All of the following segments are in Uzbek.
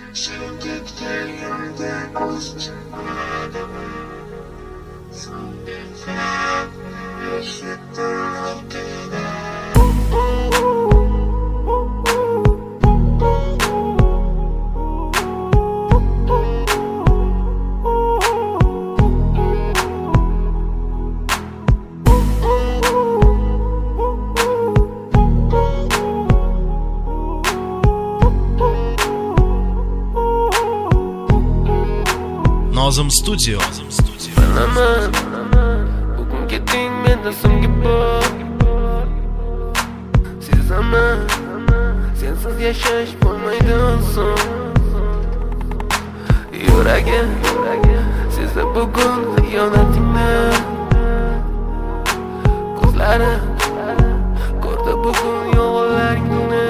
Nozim Studio. Bilaman, bugun keting mendan so'nggi bor. Sezaman, sensiz yashash bo'lmaydi oson. Yuragim sezdi bugun xiyonatingni. Ko'zlarim ko'rdi bugun yolg'onlaringni.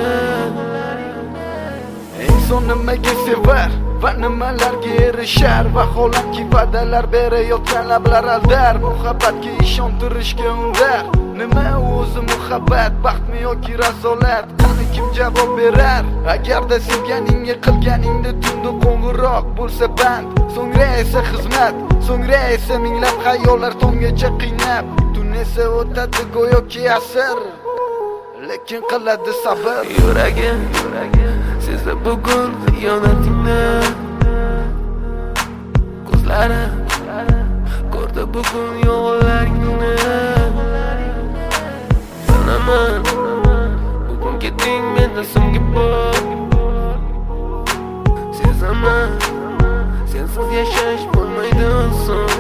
Inson nimaga sevar va nimalarga erishar, vaholanki va'dalar berayotgan lablar aldar. Muhabbatga ishontirishga undar. Nima o'zi muhabbat, baxtmi yoki razolat? Qani kim javob berar? Agarda sevganingga qilganingda tunda qo'ng'iroq bo'lsa band, so'ngra esa xizmat, so'ngra esa minglab xayollar tonggacha qiynab. Tun esa o'tadi go'yoki asr, lekin qiladi sabr. Yuragim sezdi bugun xiyonatingni. Ko'zlarim ko'rdi bugun yolg'onlaringni. Bilaman, bugun keting mendan so'nggi bor. Sezaman, sensiz yashash bo'lmaydi oson.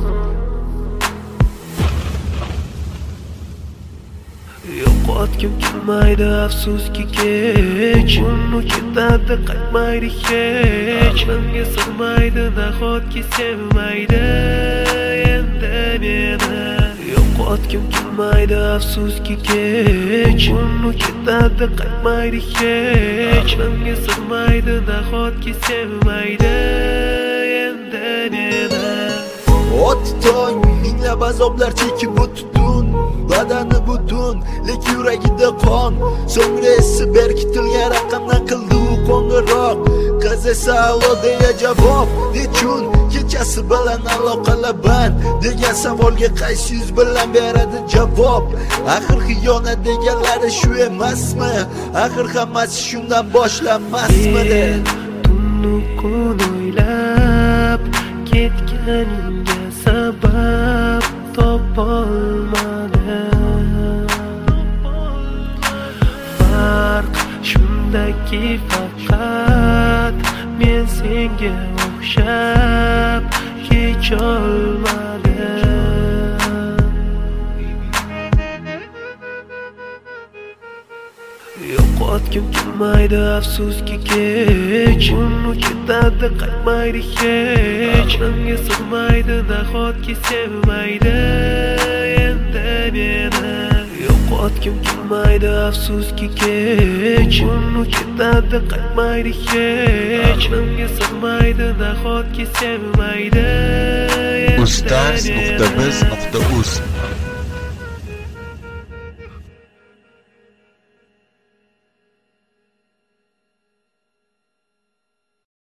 Yo'qotgim kelmaydi afsuski kech, uni ketadi qaytmaydi hech. Menga sig'maydi nahotki sevmaydi endi meni. Yo'qotgim kelmaydi afsuski kech, uni ketadi qaytmaydi hech. Menga sig'maydi nahotki sevmaydi endi meni. O'titoy minglab azoblar chekib o'tdun, badani butun, lekin yuragida qon. So'ngra esa berkitilgan raqamdan qildi u qo'ng'iroq. Qiz esa allo deya javob. Nechun kechasi bilan aloqalar band degan savolga qaysi yuz bilan beradi javob? Axir xiyonat deganlari shu emasmi? Axir hammasi shundan boshlanmasmidi? Tunni kun o'ylab ketganingga sabab topolmadim. Farq shundaki faqat men senga o'xshab kecholmadim. Yo'qotgim kelmaydi afsuski kech, uni ketadi qaytmaydi hech. Menga sig'maydi nahotki sevmaydi endi meni. Yo'qotgim kelmaydi afsuski kech, uni ketadi qaytmaydi hech. Menga sig'maydi nahotki sevmaydi endi meni. Ustaz.biz.uz